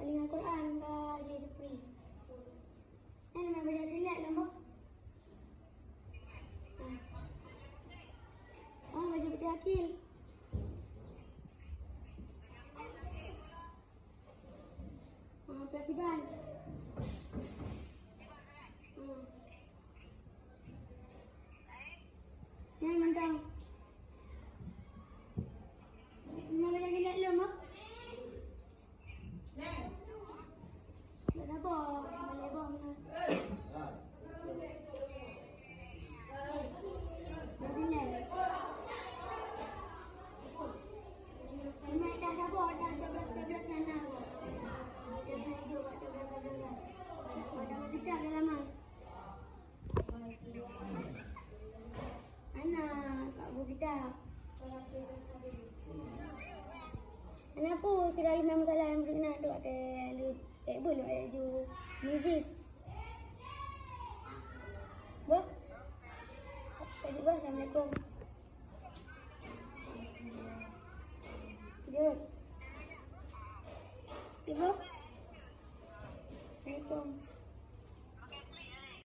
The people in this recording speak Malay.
dengan Quran ke je free. Main baca silat lama. Baca peti akil. Perhatikan. Yang mentang. Main baca silat lama. Tak apa, boleh apa mana? Memang dah apa? Dah 11 nana apa? Dia hijau kat 11. Dah berdekat dah lama. Ana, Kak Bu kita. Kenapa Sirali memang salah yang berkenaan tu ada table baju muzik. Boh. Tadi boh, Assalamualaikum. Jod. Ibu. Assalamualaikum.